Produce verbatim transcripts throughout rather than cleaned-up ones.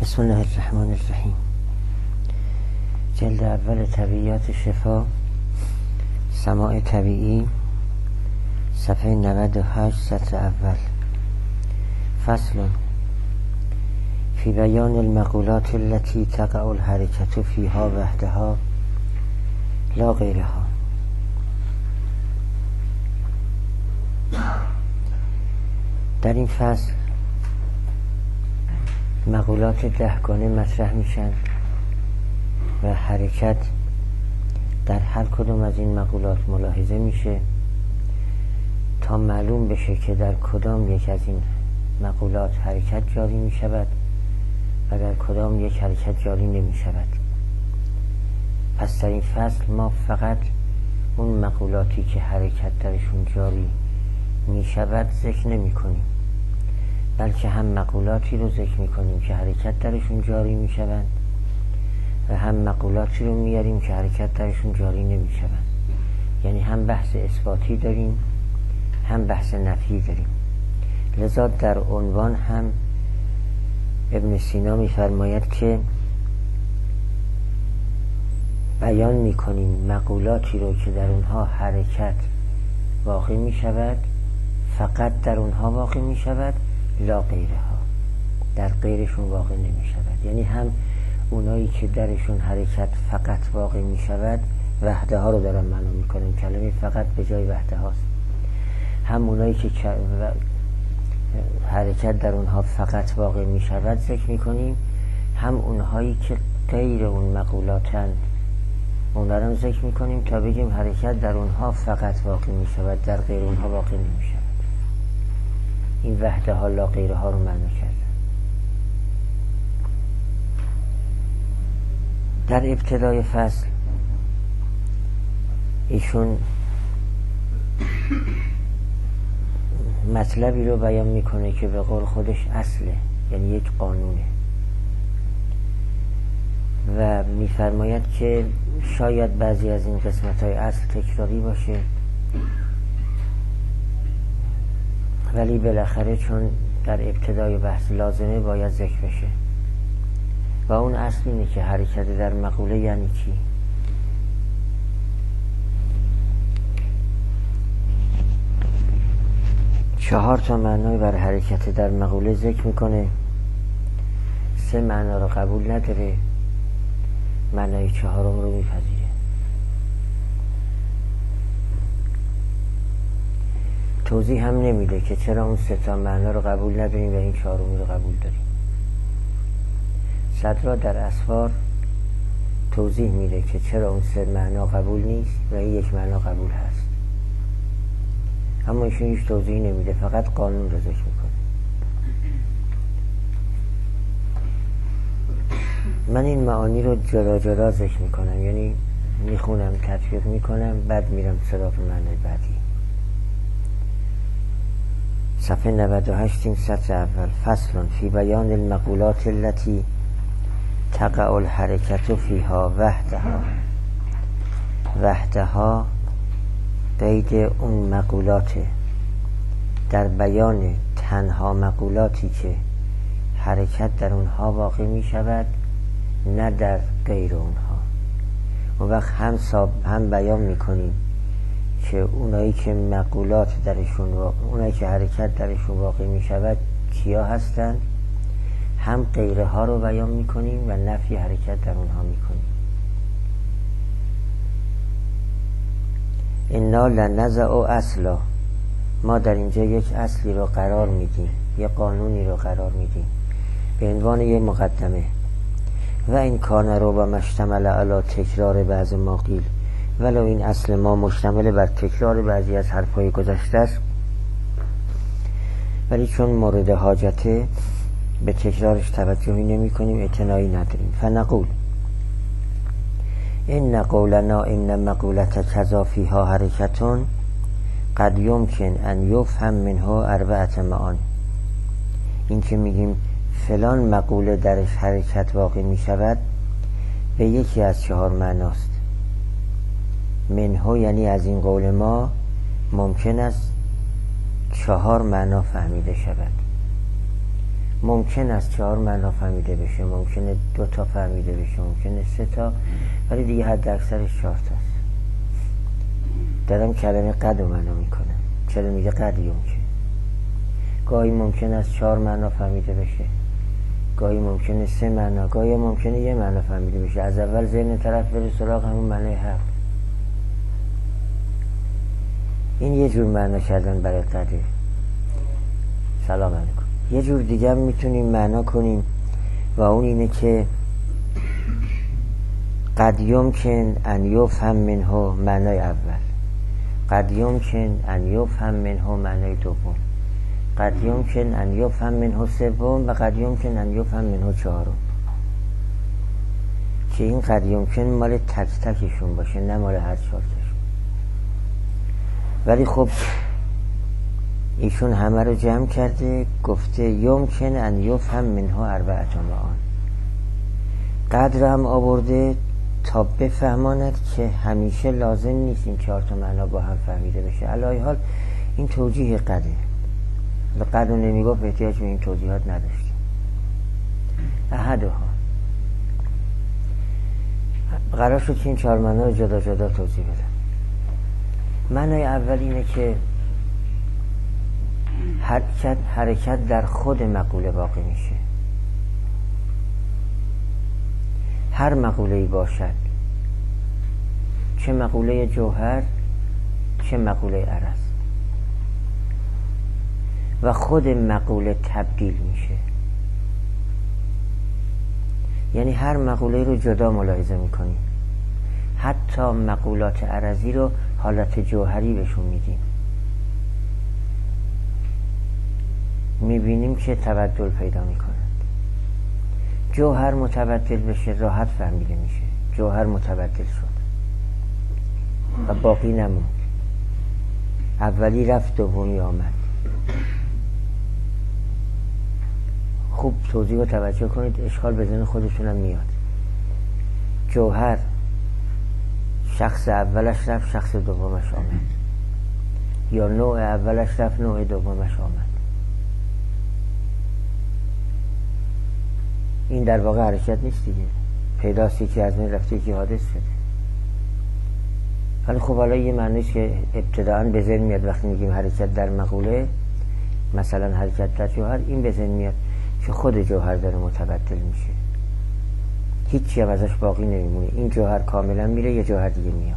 بسم الله الرحمن الرحیم. جلد اول طبیعیات شفا، سماع طبیعی، صفحه نود و هشت، سطر اول. فصل فی بیان المقولات التي تقع الحرکت فیها وحدها لا غیرها. در این فصل مقولات دهگانه مطرح میشن و حرکت در هر کدوم از این مقولات ملاحظه میشه تا معلوم بشه که در کدام یک از این مقولات حرکت جاری میشود و در کدام یک حرکت جاری نمیشود. پس در این فصل ما فقط اون مقولاتی که حرکت درشون جاری میشود ذکر نمی کنیم، بلکه هم مقولاتی رو ذکر میکنیم که حرکت درشون جاری میشوند و هم مقولاتی رو میاریم که حرکت درشون جاری نمیشوند. یعنی هم بحث اثباتی داریم هم بحث نفی داریم. لذا در عنوان هم ابن سینا میفرماید که بیان میکنیم مقولاتی رو که در اونها حرکت واقع میشود، فقط در اونها واقع میشود، لا غیرها، در غیرشون واقع نمی شود. یعنی هم اونایی که درشون حرکت فقط واقع می شود وحده ها رو دارن معنا می کنن، کلمه فقط به جای وحده هاست. هم اونایی که حرکت در اونها فقط واقع می شود ذکر می کنیم، هم اونهایی که غیر اون مقولاتند اونها رو ذکر می کنیم تا بگیم حرکت در اونها فقط واقع می شود، در غیر اونها واقع نمی شود. این وحده ها لا غیره ها رو معنا کرد. در ابتدای فصل ایشون مطلبی رو بیان میکنه که به قول خودش اصله، یعنی یک قانونه، و میفرماید که شاید بعضی از این قسمت های اصل تکراری باشه، ولی بالاخره چون در ابتدای بحث لازمه باید ذکر بشه. و اون اصل اینه که حرکت در مقوله یعنی چی؟ چهار تا معنای بر حرکت در مقوله ذکر میکنه، سه معنا رو قبول نداره، معنای چهارم رو میپذیره. توضیح هم نمیده که چرا اون سه تا معنا رو قبول نداریم و این چهارمی رو قبول داریم. صدرا در اسفار توضیح میده که چرا اون سه معنا قبول نیست و این یک معنا قبول هست، اما ایشون هیچ توضیحی نمیده، فقط قانون رو ذکر میکنه. من این معانی رو جدا جدا ذکر میکنم، یعنی میخونم، تطبیق میکنم، بعد میرم سراغ معنای بعدی. صفحه نود و هشت، این سطر اول. فصل فی بیان المقولات التي تقع الحرکت فیها وحدها. وحدها قید اون مقولاته، در بیان تنها مقولاتی که حرکت در اونها واقع می شود، نه در غیر اونها. اون وقت هم, هم بیان می کنیم که اونایی که مقولات درشون واقع، اونایی که حرکت درشون واقع می شود کیا هستند، هم غیره ها رو بیان می کنیم و نفی حرکت در اونها می کنیم. انا لنضع اصلا، ما در اینجا یک اصلی رو قرار میدیم، یک قانونی رو قرار میدیم به عنوان یک مقدمه. و این کان رو با مشتمل علی تکرار بعض ما قیل، ولو این اصل ما مشتمل بر تکرار بعضی از حرفای گذشته است، ولی چون مورد حاجته به تکرارش توجهی نمی کنیم، اعتنایی نداریم. فنقول این قولنا این مقولت کذا فیها حرکتون قد یمکن ان یفهم منه اربعت معانی. این که میگیم فلان مقوله درش حرکت واقع می شود به یکی از چهار معناست. منه یعنی از این قول ما ممکن است چهار معنا فهمیده شود. ممکن است چهار معنا فهمیده بشه، ممکنه دو تا فهمیده بشه، ممکنه سه تا، ولی دیگه حد اکثرش چهار تاست. دارم کلمه قد رو معنا میکنم. چرا میگه قد یمکن؟ گاهی ممکن است چهار معنا فهمیده بشه، گاهی ممکنه سه معنا، گاهی ممکنه یه معنا فهمیده بشه. از اول ذهن طرف بره سراغ همون معنای حق. این یه جور معنا کردن برای قده. سلام علیکم. یه جور دیگه هم میتونیم معنا کنیم و اون اینه که قد یمکن ان یفهم منه معنای اول، قد یمکن ان یفهم منه معنای دوم، قد یمکن ان یفهم منه سوم و قد یمکن ان یفهم منه چهارم. که این قد یمکن مال تک تکشون باشه، نه مال هر چهار تاشون. ولی خب ایشون همه رو جمع کرده، گفته یمکن ان یفهم منه اربعة معان. قدر هم آورده تا بفهماند که همیشه لازم نیست این چهار تا معنا با هم فهمیده بشه. علی حال این توجیه قده. قد رو نمیگفت احتیاج به این توضیحات نداشتیم. احدها قرار شد که این چهار معنا رو جدا جدا توضیح بدم. معنای اول اینه که حرکت حرکت در خود مقوله واقع میشه. هر مقوله‌ای باشد، چه مقوله جوهر چه مقوله عرض، و خود مقوله تبدیل میشه. یعنی هر مقوله رو جدا ملاحظه میکنیم. حتی مقولات عرضی رو حالت جوهری بهشون میدیم، میبینیم که تبدل پیدا میکنند. جوهر متبدل بشه راحت فهمیده میشه. جوهر متبدل شد و باقی نموند. اولی رفت دومی آمد. خوب توضیح و توجه کنید، اشکال به ذهن خودتونم میاد. جوهر شخص اولش رفت، شخص دومش آمد، یا نوع اولش رفت، نوع دومش آمد. این در واقع حرکت نیست دیگه. پیداست یکی از من رفته یکی حادث شده. ولی خب حالا یه معنیست که ابتداعاً به ذهن میاد وقتی میگیم حرکت در مقوله، مثلا حرکت در جوهر، این به ذهن میاد که خود جوهر داره متبدل میشه، هیچی هم ازش باقی نمیمونه. این جوهر کاملا میره، یه جوهر دیگه میاد.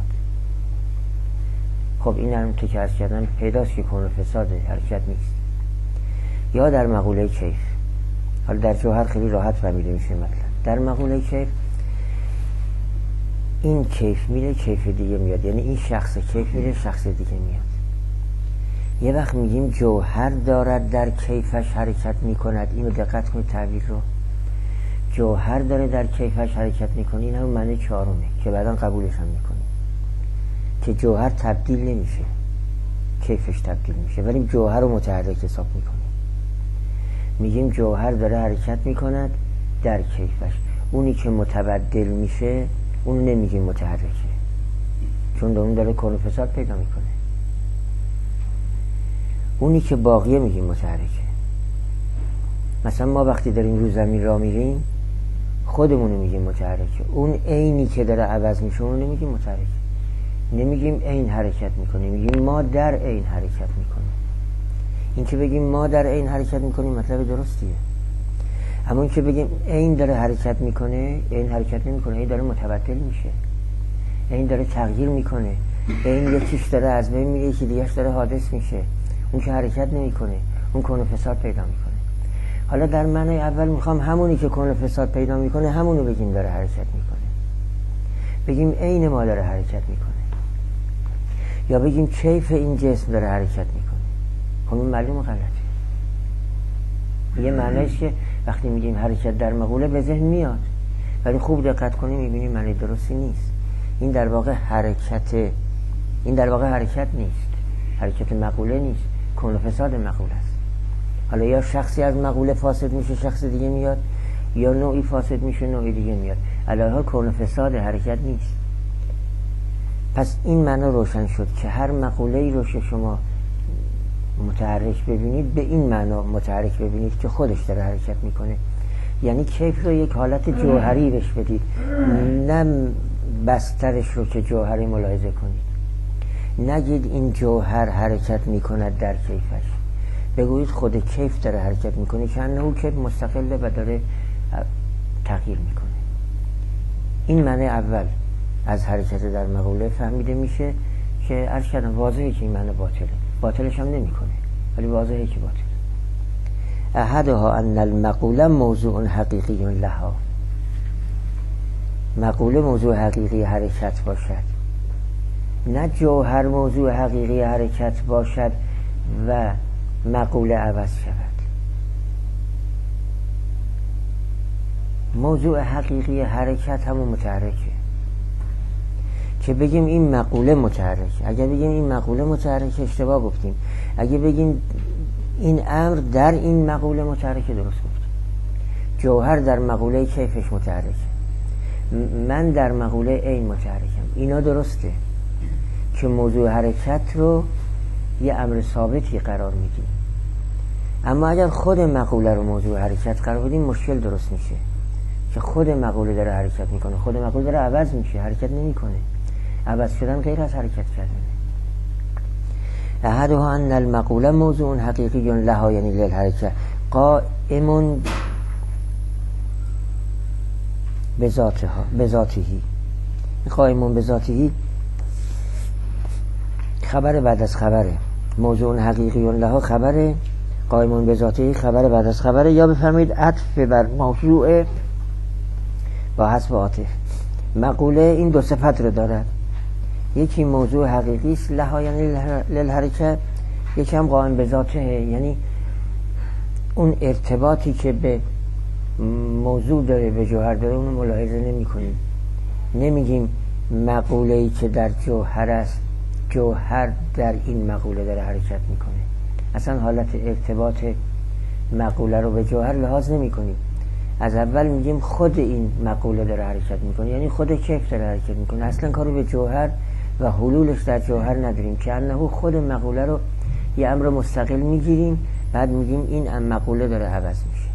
خب این هم که عرض کردم پیداست که کون و فساده، حرکت نیست. یا در مقوله کیف، حالا در جوهر خیلی راحت فهمیده میشه. مثلا در مقوله کیف این کیف میره کیف دیگه میاد، یعنی این شخص کیف میره شخص دیگه میاد. یه وقت میگیم جوهر دارد در کیفش حرکت میکند، اینو دقت کنید تعبیر رو. جوهر داره در کیفش حرکت میکنه، این هم معنی چهارمه که بعدا قبولش هم میکنه که جوهر تبدیل نمیشه، کیفش تبدیل میشه، ولی جوهر رو متحرک حساب میکنه. میگیم جوهر داره حرکت میکند در کیفش. اونی که متبدل میشه اون نمیگیم متحرکه، چون اون داره کون و فساد پیدا میکنه. اونی که باقیه میگیم متحرکه. مثلا ما وقتی داریم رو زمین را میریم خودمونو میگیم متحرکه. اون عینی که داره عوض میشه اون نمیگیم متحرکه. نمیگیم عین حرکت میکنه، میگیم ما در عین حرکت میکنیم. این که بگیم ما در عین حرکت میکنیم مطلب درستیه. اما این که بگیم عین داره حرکت میکنه، عین حرکت نمیکنه، عین داره متبدل میشه، عین داره تغییر میکنه، عین یکیش داره از بین میره یکی دیگه‌اش داره حادث میشه. اون که حرکت نمیکنه اون کون و فساد پیدا میکنه. حالا در معنی اول میخوام همونی که کون و فساد پیدا میکنه همونو بگیم داره حرکت میکنه، بگیم عین ما داره حرکت میکنه، یا بگیم کیف این جسم داره حرکت میکنه. خب این معلوم غلطه. یه معنیش که وقتی میگیم حرکت در مقوله به ذهن میاد، ولی خوب دقت کنیم میبینیم معنی درستی نیست. این در واقع حرکت این در واقع حرکت نیست، حرکت مقوله نیست، کون و فساد مقوله است. حالا یا شخصی از مقوله فاسد میشه شخص دیگه میاد، یا نوعی فاسد میشه نوعی دیگه میاد. علاوه کون و فساد حرکت نیست. پس این معنا روشن شد که هر مقوله‌ای رو که شما متحرک ببینید به این معنا متحرک ببینید که خودش داره حرکت میکنه. یعنی کیف رو یک حالت جوهری بهش بدید، نه بسترش رو که جوهری ملاحظه کنید. نگید این جوهر حرکت میکند در کیفش، بگویید خود کیف داره حرکت میکنه که انه کیف مستقله و داره تغییر میکنه. این معنی اول از حرکت در مقوله فهمیده میشه که عرض کردم واضحه که این معنی باطله، باطلش هم نمیکنه ولی واضحه که باطله. احدها ان المقوله موضوع حقیقی لها، مقوله موضوع حقیقی حرکت باشد، نه جوهر موضوع حقیقی حرکت باشد و مقوله عوض شود. موضوع حقیقی حرکت همون متحرکه که بگیم این مقوله متحرک. اگر بگیم این مقوله متحرک اشتباه گفتیم، اگه بگیم این امر در این مقوله متحرک درست گفتیم. جوهر در مقوله کیفش متحرکه، من در مقوله عین متحرکم. اینا درسته که موضوع حرکت رو یه امر ثابتی قرار میدیم، اما اگر خود مقوله رو موضوع حرکت قرار بدیم مشکل درست میشه که خود مقوله داره حرکت میکنه، خود مقوله داره عوض میشه، حرکت نمیکنه. عوض شدن غیر از حرکت کردن. احدها ان المقوله موضوع حقیقی لها یعنی للحرکت قائم بذاتها بذاتهی. قائم بذاتهی خبر بعد از خبره، موضوع حقیقی لها خبره، قائم بذاتهی خبر بعد از خبره، یا بفرمایید عطف بر موضوع با حذف عاطف. مقوله این دو صفت رو دارد، یکی موضوع حقیقی است لها یعنی للحرکت، یکی هم قائم بذاته یعنی اون ارتباطی که به موضوع داره به جوهر داره اون ملاحظه نمی کنیم. نمیگیم مقوله‌ای که در جوهر است جوهر در این مقوله داره حرکت میکنه، اصلا حالت ارتباط مقوله رو به جوهر لحاظ نمی کنیم. از اول میگیم خود این مقوله داره حرکت میکنه، یعنی خود کیف داره حرکت میکنه، اصلا کارو به جوهر و حلولش در جوهر نداریم که انه خود مقوله رو یه امر مستقل میگیریم، بعد میگیم این مقوله داره عوض میشه.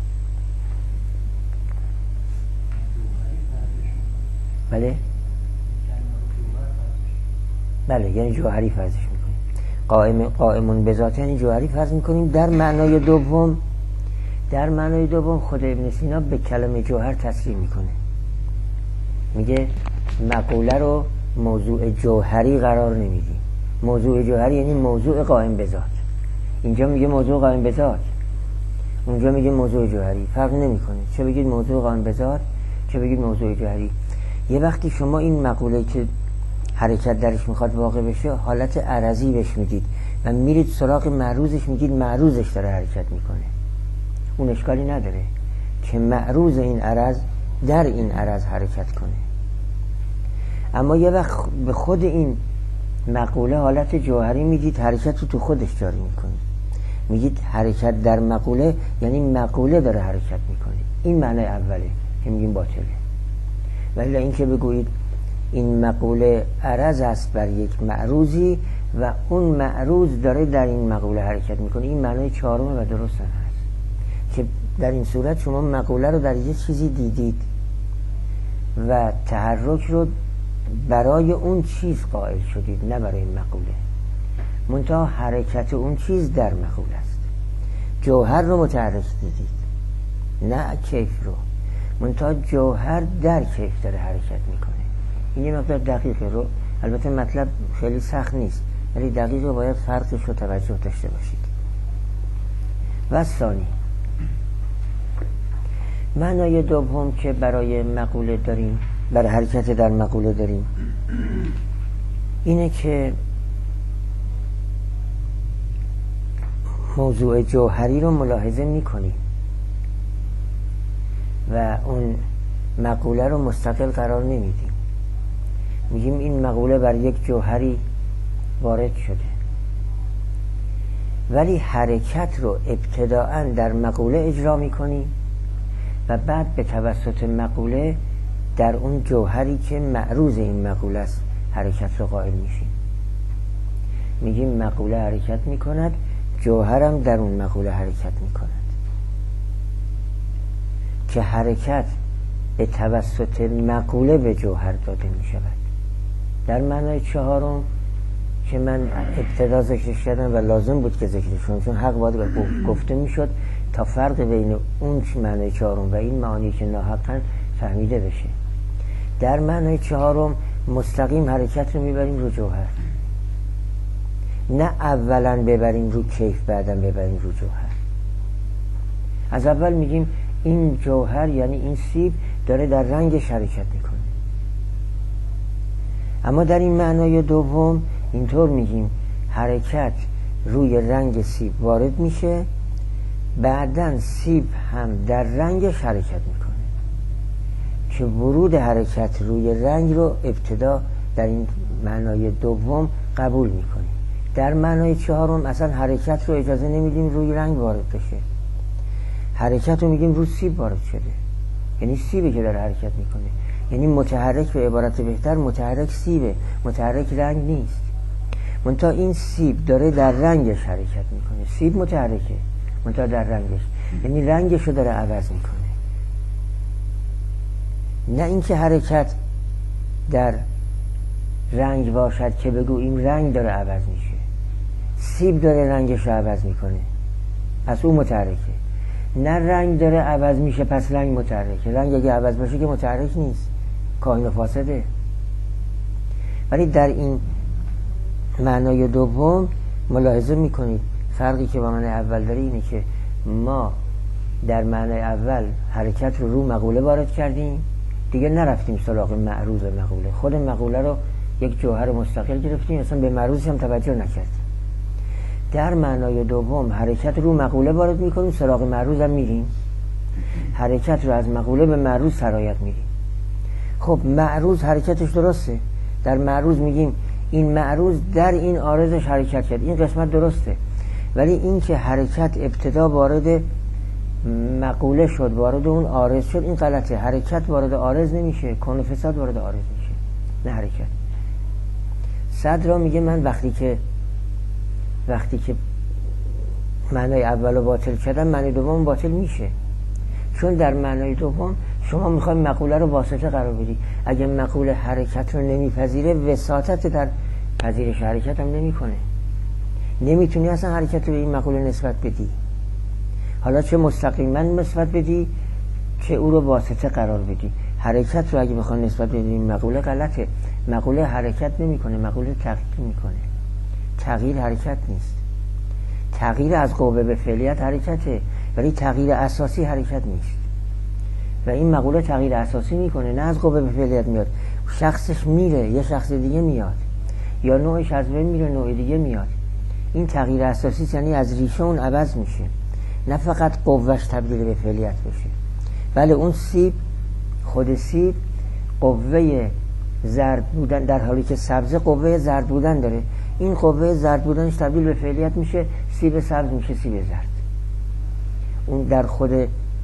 بله بله یعنی جوهری فرضش میکنیم. قائم قائمون به ذات یعنی جوهری فرض میکنیم. در معنای دوم در معنای دوم خود ابن سینا به کلمه جوهر تصریح میکنه، میگه مقوله رو موضوع جوهری قرار نمیدیم. موضوع جوهری یعنی موضوع قائم به ذات. اینجا میگه موضوع قائم به ذات، اونجا میگه موضوع جوهری، فرق نمیکنه چه بگید موضوع قائم به ذات چه بگید موضوع جوهری. یه وقتی شما این مقوله که حرکت درش میخواد واقع بشه حالت عرضی بهش میدید و میرید سراغ معروضش، میگید معروضش داره حرکت میکنه، اون اشکالی نداره که معروض این عرض در این عرض حرکت کنه. اما یه وقت به خود این مقوله حالت جوهری میدید، حرکت رو تو خودش جاری میکنید، میگید حرکت در مقوله یعنی مقوله داره حرکت میکنه. این معنی اوله که میگیم باطله. ولی این که بگویید این مقوله عرض است بر یک معروضی و اون معروض داره در این مقوله حرکت میکنه، این معنی چهارم و درست هم هست که در این صورت شما مقوله رو در یه چیزی دیدید و تحرک رو برای اون چیز قائل شدید، نه برای مقوله. منتها حرکت اون چیز در مقوله است. جوهر رو متحرک دیدید نه کیف رو، منتها جوهر در کیف داره حرکت میکنه. این یه مقدار دقیقه رو، البته مطلب خیلی سخت نیست ولی دقیقه باید فرقش رو توجه داشته باشید. و ثانی معنای دوم که برای مقوله داریم، برای حرکت در مقوله داریم، اینه که موضوع جوهری رو ملاحظه میکنیم و اون مقوله رو مستقل قرار نمیدیم. میگیم این مقوله بر یک جوهری وارد شده، ولی حرکت رو ابتداءً در مقوله اجرا میکنیم و بعد به توسط مقوله در اون جوهری که معروض این مقوله است حرکت رو قائل میشیم. میگیم مقوله حرکت میکند، جوهرم در اون مقوله حرکت می کند که حرکت به توسط مقوله به جوهر داده می شود. در معنای چهارم که من ابتدا ذکرش کردم و لازم بود که ذکرش کنم چون حق باید گفته می شد تا فرق بین اون معنای چهارم و این معانی که ناحقاً فهمیده بشه. در معنای چهارم مستقیم حرکت رو میبریم رو جوهر، نه اولا ببریم رو کیف بعدم ببریم رو جوهر. از اول میگیم این جوهر یعنی این سیب داره در رنگش حرکت میکنه، اما در این معنای دوم اینطور میگیم حرکت روی رنگ سیب وارد میشه، بعدن سیب هم در رنگش حرکت میکنه که ورود حرکت روی رنگ رو ابتدا در این معنای دوم قبول میکنیم. در معنای چهارم اصلا حرکت رو اجازه نمیدیم روی رنگ وارد بشه، حرکت رو میگیم روی سیب وارد شده، یعنی سیبه که داره حرکت میکنه، یعنی متحرک به عبارت بهتر متحرک سیبه، متحرک رنگ نیست. منتها این سیب داره در رنگش حرکت میکنه، سیب متحرکه منتها در رنگش، یعنی رنگش رو داره عوض میکنه، نه اینکه حرکت در رنگ باشد که بگو این رنگ داره عوض میشه. سیب داره رنگش رو عوض میکنه پس اون متحرکه، نه رنگ داره عوض میشه پس رنگ متحرکه. رنگ اگه عوض باشه که متحرک نیست، کائن و فاسده. ولی در این معنای دوم ملاحظه میکنید فرقی که با معنای اول داره اینه که ما در معنای اول حرکت رو رو مقوله وارد کردیم، دیگه نرفتیم سراغ معروض مقوله، خود مقوله رو یک جوهر مستقل گرفتیم، اصلا به معروضش هم توجه نکردیم. در معنای دوم حرکت رو مقوله وارد میکنیم، سراغ معروض هم میریم، حرکت رو از مقوله به معروض سرایت میریم. خب معروض حرکتش درسته، در معروض میگیم این معروض در این عارضش حرکت کرد، این قسمت درسته، ولی این که حرکت ابتدا وارد مقوله شد وارد اون عارض شد این غلطه. حرکت وارد عارض نمیشه، کون و فساد وارد عارض میشه، نه حرکت. صدر میگه من وقتی که وقتی که معنای اول رو باطل کردم معنای دوم باطل میشه، چون در معنای دوم شما میخوای مقوله رو واسطه قرار بدی. اگه مقوله حرکت رو نمیپذیره وساطت در پذیرش حرکت هم نمیکنه، نمیتونی اصلا حرکت رو به این مقوله نسبت بدی، حالا چه مستقیما نسبت بدی چه او رو واسطه قرار بدی. حرکت رو اگه بخوای نسبت بدی این مقوله غلطه. مقوله حرکت نمیکنه، مقوله تغییر میکنه. تغییر حرکت نیست، تغییر از قوه به فعلیت حرکته، ولی تغییر اساسی حرکت نیست. و این مقوله تغییر اساسی میکنه، نه از قوه به فعلیت میاد، شخصش میره یه شخص دیگه میاد، یا نوعش از بین میره نوع دیگه میاد. این تغییر اساسی یعنی از ریشه اون عوض میشه، نه فقط قوهش تبدیل به فعلیت بشه. بله اون سیب، خود سیب قوه زرد بودن، در حالی که سبزه قوه زرد بودن داره، این قوه زرد بودنش تبدیل به فعلیت میشه، سیب سبز میشه سیب زرد. اون در خود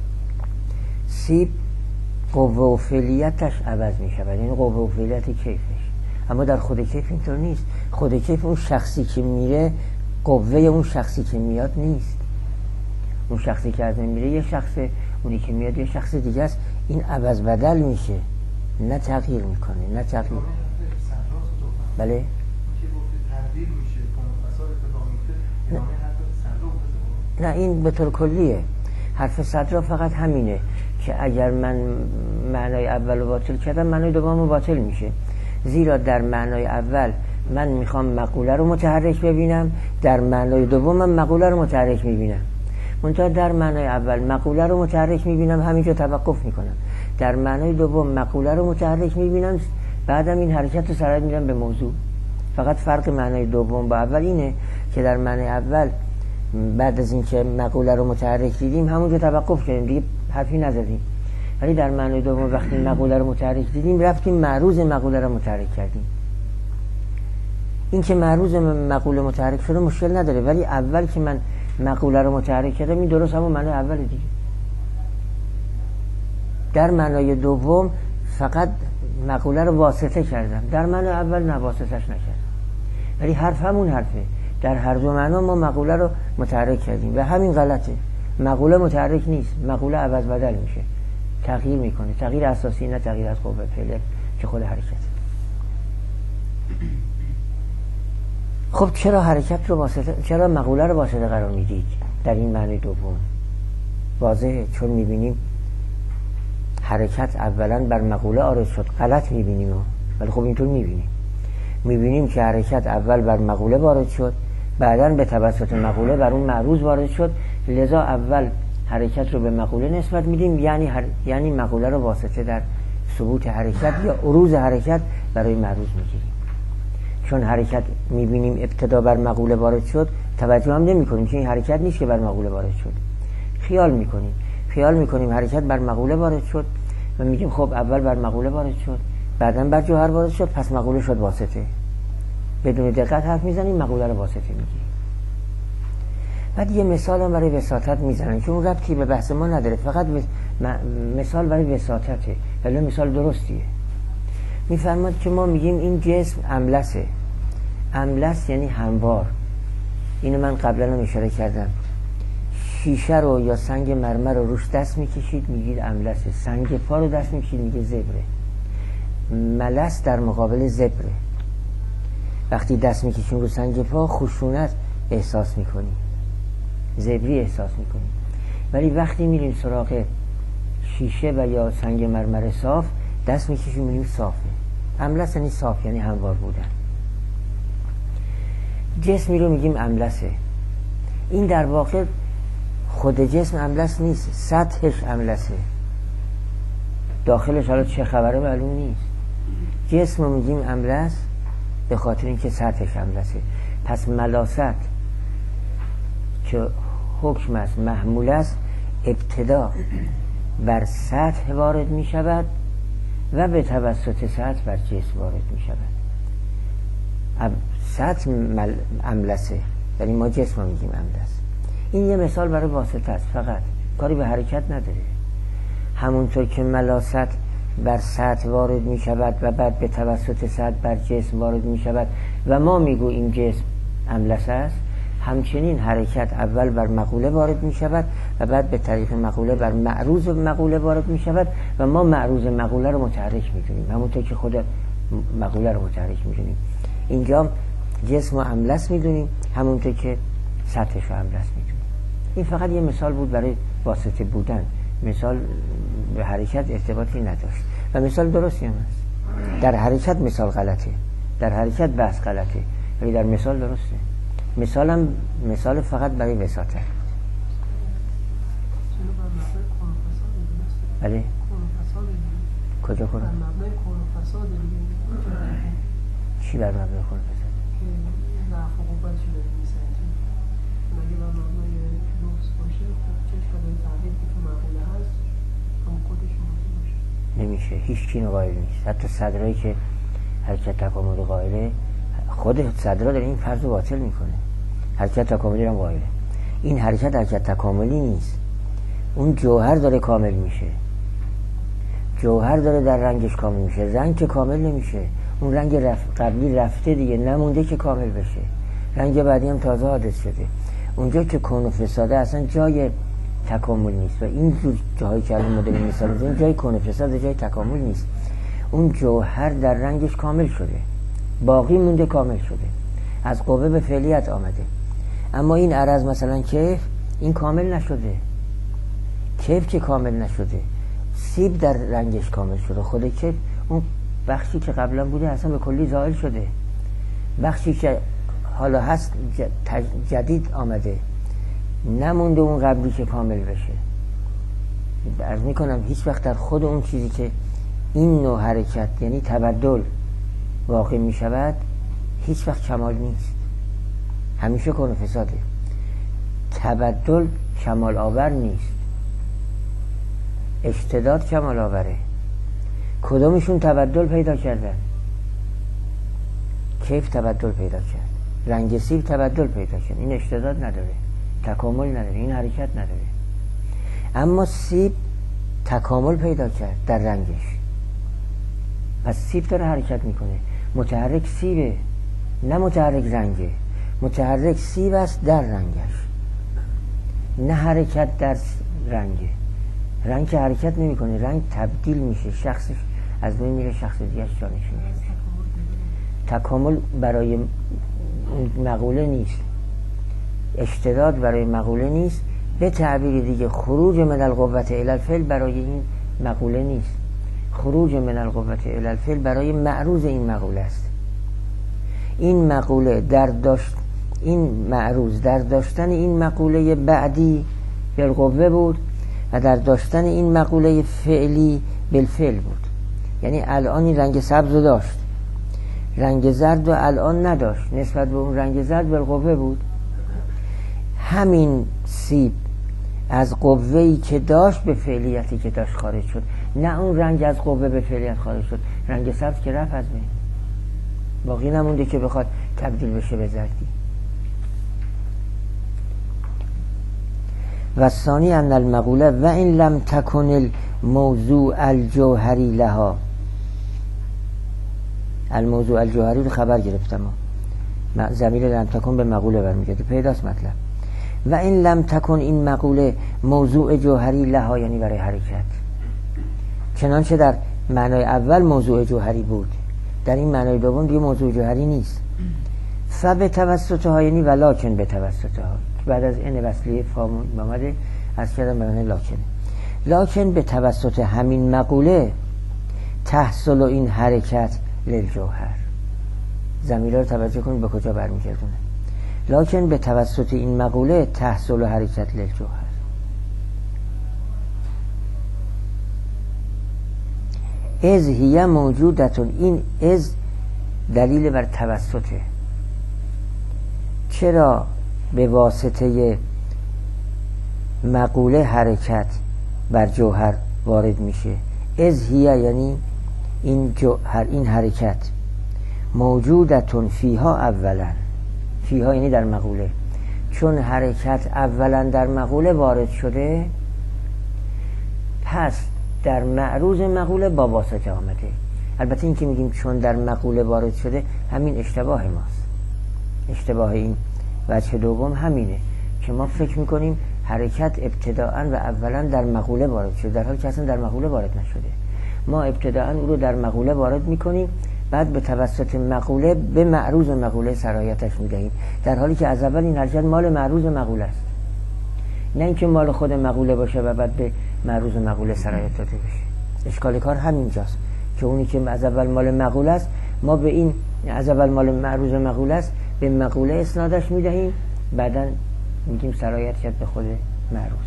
سیب قوه و فعلیتش عوض میشه، یعنی قوه و فعلیت کیفش. اما در خود کیف اینطور نیست، خود کیف اون شخصی که میره قوه اون شخصی که میاد نیست، اون شخصی که از میره یه شخصه، اونی که میاد یه شخص دیگه است. این عوض بدل میشه، نه تغییر میکنه، نه تغییر. بله نه این به طور کلیه. حرف صدرا فقط همینه که اگر من معنای اول رو باطل کردم معنای دوم رو باطل میشه، زیرا در معنای اول من میخوام مقوله رو متحرک ببینم، در معنای دوم من مقوله رو متحرک میبینم. منتها در معنای اول مقوله رو متحرک میبینم، همینجا توقف میکنم. در معنای دوم مقوله رو متحرک میبینم، بعدم این حرکت رو سرایت میدم به موضوع. فقط فرق معنای دوم با اول اینه که در معنای اول بعد از اینکه مقوله رو متحرک دیدیم همونجا توقف کردیم، دیگه حرفی نزدیم. ولی در معنای دوم وقتی مقوله رو متحرک دیدیم رفتیم معروض مقوله رو متحرک کردیم. این که معروض مقوله متحرک شده مشکل نداره، ولی اول که من مقوله رو متحرک کردم این درست همون معنای اول دیگه. در معنای دوم فقط مقوله رو واسطه کردم، در معنای اول نه واسطهش نکردم، ولی حرف همون حرفه. در هر دو معنا ما مقوله رو متحرک کردیم و همین غلطه. مقوله متحرک نیست، مقوله عوض بدل میشه، تغییر میکنه، تغییر اساسی نه تغییر از قوه فعل که خود حرکت. خب چرا حرکت رو واسطه، چرا مقوله رو واسطه قرار میدید در این معنی دوم؟ واضحه، چون میبینیم حرکت اولا بر مقوله عارض شد، غلط میبینیم ولی خب اینطور میبینیم میبینیم که حرکت اول بر مقوله وارد شد، بعداً به توسط مقوله بر اون معروض وارد شد، لذا اول حرکت رو به مقوله نسبت میدیم، یعنی هر... یعنی مقوله رو واسطه در ثبوت حرکت یا عروض حرکت برای معروض میگیریم. چون حرکت میبینیم ابتدا بر مقوله وارد شد، توجه هم نمی کنیم که این حرکت نیست که بر مقوله وارد شد، خیال میکنیم خیال میکنیم حرکت بر مقوله وارد شد و میگیم خب اول بر مقوله وارد شد، بعداً بر جوهر وارد شد، پس مقوله شد واسطه. بدون دقت حرف میزنیم، مقوله رو واسطه میگیم. بعد یه مثال هم برای وساطت میزنن که اون ربطی به بحث ما نداره، فقط مثال برای وساطته، ولی مثال درستیه. میفرماد که ما میگیم این جسم املسه. املس یعنی هموار. اینو من قبلا هم اشاره کردم. شیشه رو یا سنگ مرمر رو روش دست میکشید میگید املسه، سنگ پا رو دست میکشید میگه زبره. ملس در مقابل زبره. وقتی دست میکشیم رو سنگ پا خشونت احساس میکنیم، زبری احساس میکنیم، ولی وقتی میریم سراغ شیشه و یا سنگ مرمر صاف دست میکشیم میگیم صافه. املس یعنی صاف، یعنی هموار بودن. جسمی رو میگیم املسه. این در واقع خود جسم املس نیست، سطحش املسه، داخلش حالا چه خبره معلوم نیست. جسم رو میگیم املس به خاطر اینکه سطحش املسه. پس ملاست که حکم است، محمول است، ابتدا بر سطح وارد می شود و به توسط سطح بر جسم وارد می شود. سطح املسه، یعنی ما جسم رو میگیم املس. این یه مثال برای واسطه است، فقط کاری به حرکت نداره. همونطور که ملاست بر سطح وارد می شود و بعد به توسط سطح بر جسم وارد می شود و ما میگوییم جسم املس است، همچنین حرکت اول بر مقوله وارد می شود و بعد به طریق مقوله بر معروض مقوله وارد می شود و ما معروض مقوله رو متحرک می دونیم، همونطور که خود مقوله رو متحرک می دونیم. اینجا جسم رو املس می دونیم همونطور که سطحش رو املس می دونیم. این فقط یه مثال بود برای واسطه بودن، مثال به حرکت ارتباطی نداشت و مثال درستی هم هست. در حرکت مثال غلطه، در حرکت بحث غلطه، ولی در مثال درسته. مثالم مثال فقط برای وساطه. بله؟ کجا کنم؟ بر مبنای کون و فساد دیگه. چی بر مبنای کون و فساد؟ که ضعف و قوت شده میسنجیم. اگه بر مبنای لفظ باشه خب چش برای تعبیر که تو مقوله هست همون خودش موضوع باشه. نمیشه، هیچ کی قائل نیست. حتی صدرایی که حرکت تکامل قائله، خود صدرا داره این فرض رو باطل میکنه. حرکت تکاملی هم قائله. این حرکت حرکت تکاملی نیست، اون جوهر داره کامل میشه، جوهر داره در رنگش کامل میشه، رنگ که کامل نمیشه، اون رنگ رف... قبلی رفته دیگه، نمونده که کامل بشه، رنگ بعدی هم تازه حادث شده. اونجا که کون و فساده اصلا جای تکامل نیست و این جور جایی که الان مدل مثال میزنیم جای کون و فساد، جای تکامل نیست. اون جوهر در رنگش کامل شده، باقی مونده کامل شده، از قوه به فعلیت آمده. اما این عرض مثلا کیف، این کامل نشده، کیف که کامل نشده، سیب در رنگش کامل شده، خود کیف اون بخشی که قبلا بوده اصلا به کلی زائل شده، بخشی که حالا هست جدید آمده، نمونده اون قبلی که کامل بشه. عرض میکنم هیچ وقت در خود اون چیزی که این نوع حرکت یعنی تبدل واقع میشود هیچ وقت کمال نیست، همیشه کون و فساده. تبدل کمال آور نیست، اشتداد کمال آوره. کدومشون تبدل پیدا کردن؟ کیف تبدل پیدا کرد، رنگ سیب تبدل پیدا کرد، این اشتداد نداره، تکامل نداره، این حرکت نداره. اما سیب تکامل پیدا کرد در رنگش، پس سیب داره حرکت میکنه، متحرک سیبه نه متحرک رنگه. متحرک سیب است در رنگش، نه حرکت در رنگه. رنگ که حرکت نمی کنه، رنگ تبدیل میشه، شخصش از بین میره، شخص دیگه جانشین میشه. تکامل برای مقوله نیست، اشتداد برای مقوله نیست. به تعبیر دیگه خروج من القوة الی الفعل برای این مقوله نیست، خروج من القوة الی الفعل برای معروض این مقوله است. این مقوله در داشت این معروض در داشتن این مقوله بعدی بالقوه بود و در داشتن این مقوله فعلی بالفعل بود. یعنی الان این رنگ سبز رو داشت، رنگ زرد رو الان نداشت، نسبت به اون رنگ زرد بالقوه بود. همین سیب از قوه‌ای که داشت به فعلیتی که داشت خارج شد، نه اون رنگ از قوه به فعلیت خارج شد. رنگ سبز که رفت از بین، باقی نمونده که بخواد تبدیل بشه به زردی. و ثانی ان المقوله و این لم تکن الموضوع الجوهری لها. الموضوع الجوهری رو خبر گرفتم، ضمیر لم تکن به مقوله برمیگرده، پیداست مطلب. و این لم تکن این مقوله موضوع جوهری لها، یعنی برای حرکت، چنانچه در معنای اول موضوع جوهری بود، در این معنای دوم دیگه موضوع جوهری نیست. فبه توسطها، یعنی ولکن به توسطها، بعد از این وصلیه فامون آمده از کردم برانه لاکنه. لاکن به توسط همین مقوله تحصل این حرکت للجوهر. ضمیرها رو توجه کنید به کجا برمیگردونه. لاکن به توسط این مقوله تحصل حرکت للجوهر. از هی موجودتون، این از دلیل بر توسطه. چرا به واسطه مقوله حرکت بر جوهر وارد میشه؟ از هی یعنی این جوهر، این حرکت موجودتون فیها اولا، فیها یعنی در مقوله، چون حرکت اولا در مقوله وارد شده، پس در معروض مقوله با واسطه آمده. البته این که میگیم چون در مقوله وارد شده، همین اشتباه ماست. اشتباه این وجه دوم همینه که ما فکر میکنیم حرکت ابتداءً و اولا در مقوله وارد شده، در حالی که اصلا در مقوله وارد نشده. ما ابتداءً او رو در مقوله وارد میکنیم، بعد به توسط مقوله به معروض مقوله سرایتش میدهیم، در حالی که از اول این حرکت مال معروض مقوله است، نه اینکه مال خود مقوله باشه و بعد به معروض مقوله سرایت داده بشه. اشکال کار همینجاست که اونی که از اول مال مقوله است، ما به این از اول مال معروض مقوله است به مقوله اسنادش میدهیم، بعداً میگیم سرایت کرد به خود معروض.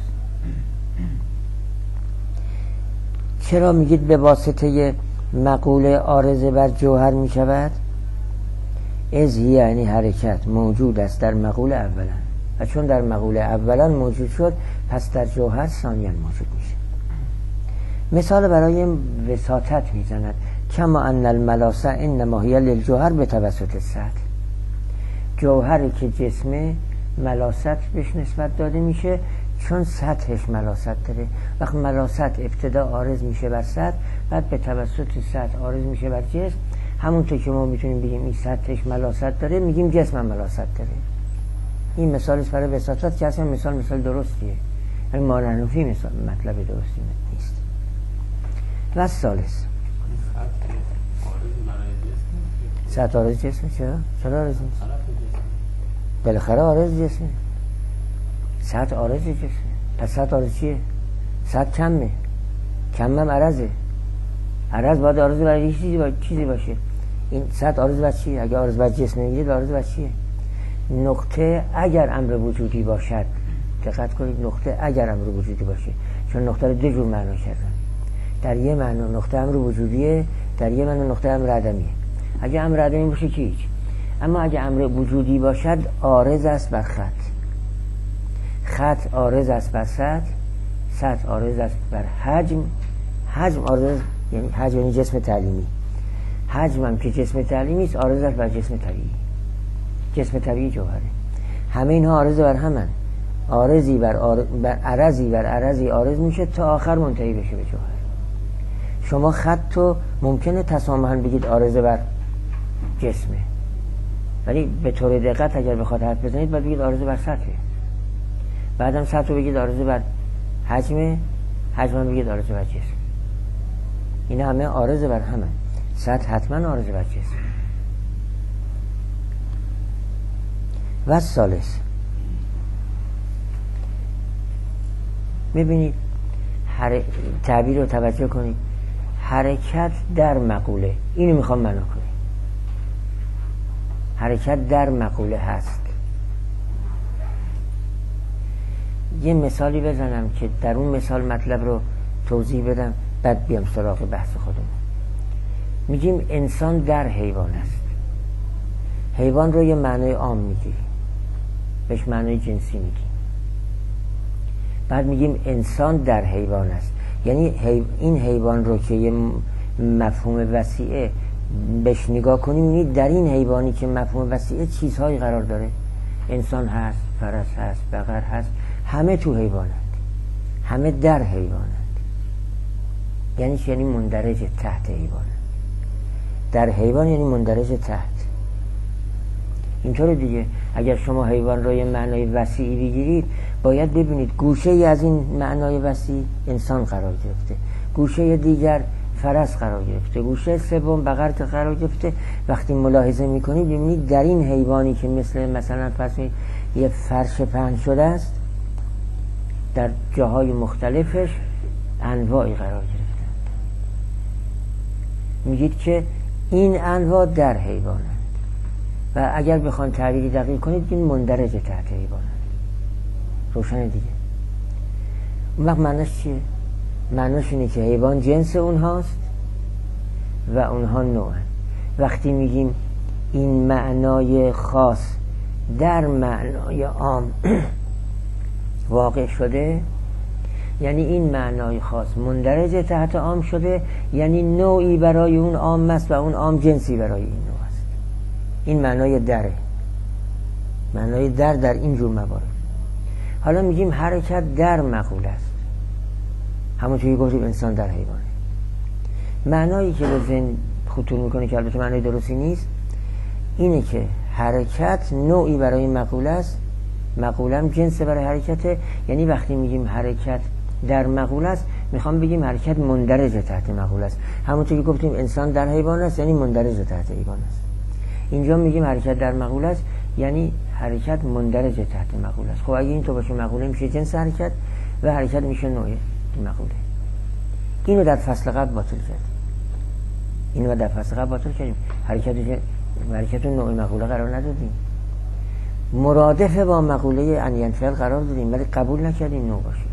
چرا میگید به واسطه مقوله عارضه بر جوهر میشود؟ از هی یعنی حرکت موجود است در مقوله اولا، و چون در مقوله اولا موجود شد، پس در جوهر ثانیاً موجود میشه. مثال برای وساطت میزند، کما ان الملاسه انما هی للجوهر به توسط سطح. جوهری که جسمه ملاست بهش نسبت داده میشه چون سطحش ملاست داره. وقت ملاست ابتدا عارض میشه بر سطح، بعد به توسط سطح عارض میشه بر جسم. همونطور که ما میتونیم بگیم این سطحش ملاست داره، میگیم جسم هم ملاست داره. این مثال است برای وساطت که اصلا مثال مثال درستیه، یعنی مانعنوفی مثال مطلب درستی نیست. و ثالث سطح عارض جسم. چرا؟ چرا عارض نیست؟ بالاخره عارض جسمه، سطح عارض جسمه. پس سطح عارض چیه؟ سطح کمه، کم هم عرضه. عرض باید عارض برای یک چیزی, با... چیزی باشه. این سطح عارض بر چیه؟ اگر عارض بر جسم نمیگید عارض بر چیه؟ نقطه اگر امر وجودی باشد، دقت کنید، نقطه اگر امر وجودی باشه، چون نقطه رو دو جور معنا کردن. در یه معنا نقطه امر وجودیه، در یه معنا نقطه امر عدمیه. اگه امر عدمی باشه که هیچ، اما اگه امر وجودی باشد عارض است بر خط، خط عارض است بر سطح، سطح عارض است بر حجم، حجم عارض یعنی حجم یعنی جسم تعلیمی، حجم هم که جسم تعلیمی است عارض است بر جسم طبیعی. جسم طبیعی جوهره، همه اینها عارض بر همن، عارضی بر, عارض بر عرضی بر عرضی عارض میشه تا آخر منتهی بشه به جوهر. شما خط تو ممکنه تسامحاً بگید عارض بر جسمه، ولی به طور دقت اگر بخواد حرف بزنید باید بگید عارضه بر سطحه، بعدم سطح رو بگید عارضه بر حجم، حجم هم بگید عارضه بر جسم. این همه عارضه بر همه، سطح حتما عارضه بر جسم. و ثالث میبینید حر... تعبیر رو توجه کنید، حرکت در مقوله، اینو میخوام معنا کنید. حرکت در مقوله هست. یه مثالی بزنم که در اون مثال مطلب رو توضیح بدم، بعد بیام سراغ بحث خودمون. میگیم انسان در حیوان است. حیوان رو یه معنای عام میگیم، بهش معنای جنسی میگیم. بعد میگیم انسان در حیوان است، یعنی حیو... این حیوان رو که یه مفهوم وسیعه بهش نگاه کنیم، میبینید در این حیوانی که مفهوم وسیعه چیزهایی قرار داره. انسان هست، فرس هست، بقر هست، همه تو حیوانند، همه در حیوانند. یعنی چی؟ یعنی مندرج تحت حیوانند. در حیوان یعنی مندرج تحت. اینطور دیگه اگر شما حیوان رو یه معنای وسیعی بگیرید، باید ببینید گوشه ای از این معنای وسیع انسان قرار گرفته، گوشه دیگر فرس قرار گرفته، گوشه سوم بقر که قرار گرفته. وقتی ملاحظه میکنید ببینید در این حیوانی که مثل مثلا فرض یه فرش پهن شده است، در جاهای مختلفش انواعی قرار گرفته. میگید که این انواع در حیوانند و اگر بخوان تعبیری دقیق کنید این مندرج تحت حیوانند. روشن دیگه. اون وقت معناش چیه؟ معناش اینه که حیوان جنس اونهاست و اونها نوعن. وقتی میگیم این معنای خاص در معنای عام واقع شده، یعنی این معنای خاص مندرج تحت عام شده، یعنی نوعی برای اون عام است و اون عام جنسی برای این نوع است. این معنای دره، معنای در در این جور موارد. حالا میگیم حرکت در مقوله است، همونطوری گفتیم انسان در حیوانه. معنایی که به ذهن خطور میکنه که البته معنای درستی نیست، اینه که حرکت نوعی برای مقوله است، مقوله هم جنس برای حرکته. یعنی وقتی میگیم حرکت در مقوله است، میخوام بگیم حرکت مندرج تحت مقوله است. همونطوری که گفتیم انسان در حیوان است، یعنی مندرج تحت حیوان است. اینجا میگیم حرکت در مقوله است، یعنی حرکت مندرج تحت مقوله است. خب اگه این تو باشه، مقوله میشه جنس حرکت و حرکت میشه نوع مقوله. اینو در فصل قبل باطل کردیم. اینو در فصل قبل باطل کردیم. حرکت حرکت نوع مقوله قرار ندادیم، مرادف با مقوله ان فعل قرار دادیم، ولی قبول نکردیم نوع باشه.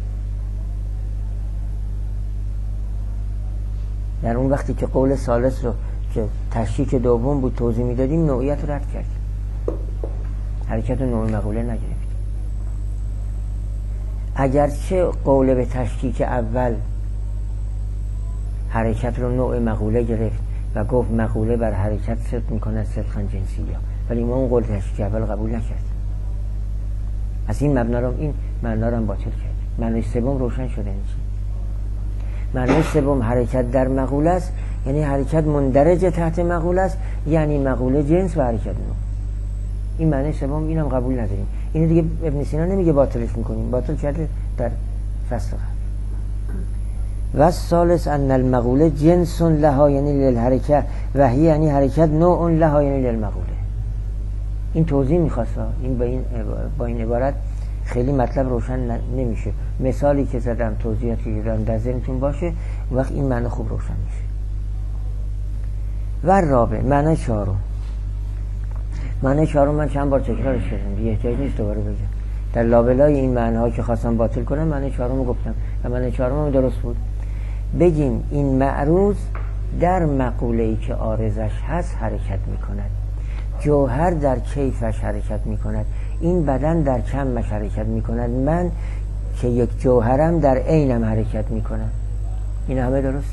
در اون وقتی که قول ثالث رو که تشکیک دوم بود توضیح میدادیم، نوعیت رو رد کردیم، حرکت نوع مقوله نگرفتیم. اگرچه قول به تشکیک اول حرکت رو نوع مقوله گرفت و گفت مقوله بر حرکت صدق میکنه صدقا جنسیه، ولی ما اون قول تشکیک اول قبول نکرد. از این مبنا رو این معنا رو باطل کرد. معنای سوم روشن شده. این چی؟ معنای سوم حرکت در مقوله است، یعنی حرکت مندرج تحت مقوله است، یعنی مقوله جنس و حرکت نوع. این معنای سوم، اینم قبول نداریم. اینو دیگه ابن سینا نمیگه باطلش میکنیم، باطل کرده در فصل قبل. و الثالث ان المقوله جنس لها یعنی للحرکت و هی یعنی حرکت نوع لها یعنی للمقوله. این توضیح میخواست، این با این با این عبارت خیلی مطلب روشن نمیشه. مثالی که زدم، توضیحاتی که دادم در ذهنتون باشه، وقت این معنی خوب روشن میشه. و رابع معنی چهارم. معنی چهارم من چند بار تکرارش کردم، دیگه احتیاج نیست دوباره بگم. در لابلای این معنی‌ها که خواستم باطل کنم، معنی چهارم رو گفتم و معنی چهارم هم درست بود. بگیم این معروض در مقوله‌ای که عارضش هست حرکت میکند، جوهر در کیفش حرکت میکند، این بدن در کمش حرکت میکند، من که یک جوهرم در عینم حرکت میکنم. این همه درسته،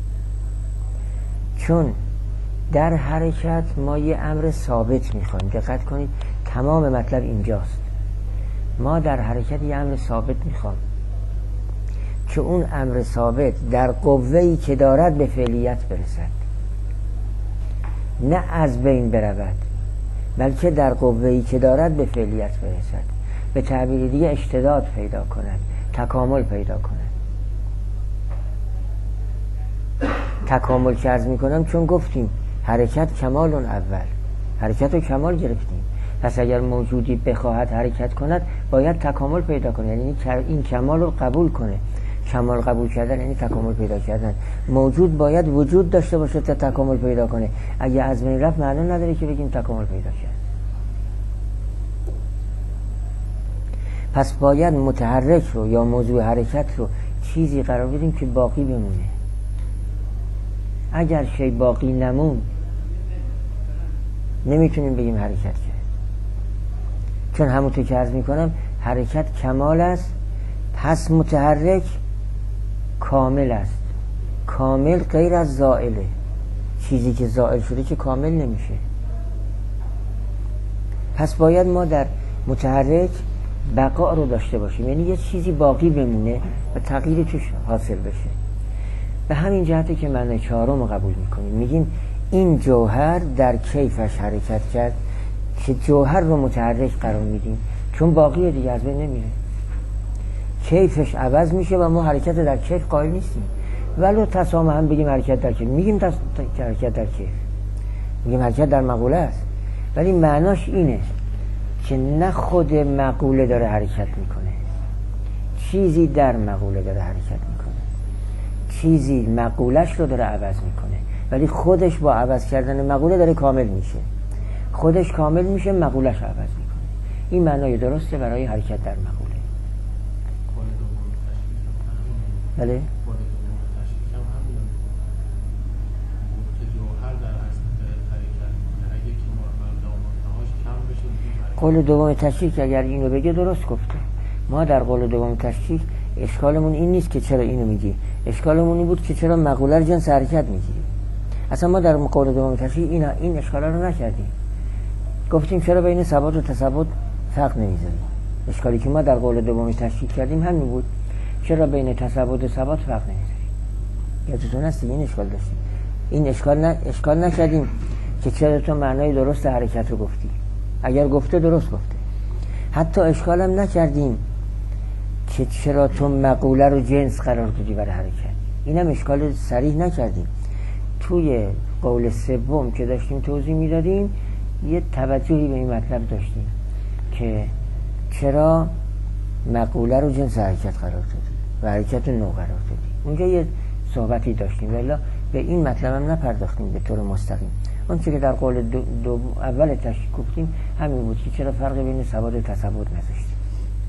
چون در حرکت ما یه امر ثابت میخوایم. دقت کنید، تمام مطلب اینجاست. ما در حرکت یه امر ثابت میخوام که اون امر ثابت در قوه‌ای که دارد به فعلیت برسد، نه از بین برود. بلکه در قوه‌ای که دارد به فعلیت برسد، به تعبیر دیگه اشتداد پیدا کند، تکامل پیدا کند. تکامل که عرض میکنم چون گفتیم حرکت کمال اول، حرکت رو کمال گرفتیم، پس اگر موجودی بخواهد حرکت کند باید تکامل پیدا کنه، یعنی این کمال رو قبول کنه. کمال قبول کردن یعنی تکامل پیدا کردن. موجود باید وجود داشته باشه تا تکامل پیدا کنه. اگه از بین رفت معنی نداره که بگیم تکامل پیدا کرد. پس باید متحرک رو یا موضوع حرکت رو چیزی قرار بدیم که باقی بمونه. اگر شی باقی نمون نمیتونیم بگیم حرکت کرد، چون همونطور که عرض میکنم حرکت کمال است، پس متحرک کامل است. کامل غیر از زائله، چیزی که زائل شده که کامل نمیشه. پس باید ما در متحرک بقا رو داشته باشیم، یعنی یه چیزی باقی بمونه و تغییری توش حاصل بشه. به همین جهته که معنی چهارم رو قبول میکنیم، میگیم این جوهر در کیفش حرکت کرد، که جوهر رو متحرک قرار میدیم چون باقی دیگه از بین نمیره، کیفش عوض میشه و ما حرکت در کیف قائل نیستیم. ولو تسامح هم بگیم حرکت در کیف، میگیم تس... حرکت در کیف، میگیم حرکت در مقوله است، ولی معناش اینه که نه خود مقوله داره حرکت میکنه، چیزی در مقوله داره حرکت میکنه، چیزی مقولش رو داره عوض میکنه، ولی خودش با عوض کردن مقوله داره کامل میشه. خودش کامل میشه، مقولش عوض میکنه. این معنای درسته برای حرکت در مقوله. بله؟ قول دوم تشریح که اگر اینو بگه درست گفته. ما در قول دوم تشریح اشکالمون این نیست که چرا اینو میگی، اشکالمون این بود که چرا مقوله رو جنس حرکت میگیری. اصلا ما در قول دوم تشریح این این اشکالا رو نکردیم، گفتیم چرا بین ثبات و تثبت فرق نمیذاریم. اشکالی که ما در قول دوم تشریح کردیم همین بود، چرا بین تثبت و ثبات فرق نمیذاریم. یادتون هست این اشکال داشتیم. این اشکال نه اشکال نکردیم که چرا تو معنای درست حرکت رو گفتی، اگر گفته درست گفته. حتی اشکال هم نکردیم که چرا تو مقوله رو جنس قرار دادی برای حرکت، اینم اشکال صریح نکردیم. توی قول سوم که داشتیم توضیح میدادیم یه توجهی به این مطلب داشتیم که چرا مقوله رو جنس حرکت قرار دادی و حرکت رو نوع قرار دادی. اونجا یه صحبتی داشتیم ولی به این مطلب هم نپرداختیم به طور مستقیم. اون چیزی که در قول دو, دو اول تشریح گفتیم همین بود که چرا فرق بین ثبات و تثبت نذاشتیم.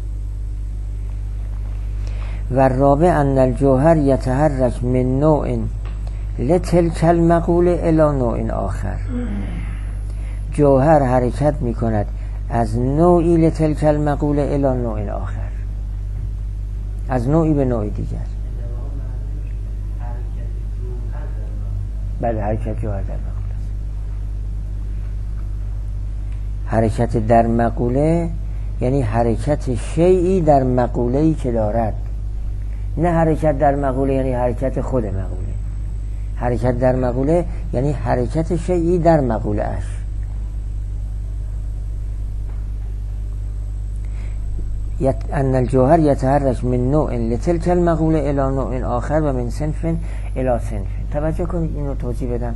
و رابع ان الجوهر یتحرک من نوع لتلک المقوله الی نوع آخر. جوهر حرکت میکند از نوعی لتلک المقوله الی نوع آخر، از نوعی به نوع دیگر. بله، حرکت جوهر در مقوله. حرکت در مقوله یعنی حرکت شیئی در مقوله‌ای که دارد، نه حرکت در مقوله یعنی حرکت خود مقوله. حرکت در مقوله یعنی حرکت شیئی در مقوله اش. ان الجوهر یتحرک من نوع لتلک المقوله الی نوع آخر و من صنف الی صنف. توجه کنید اینو توضیح بدم.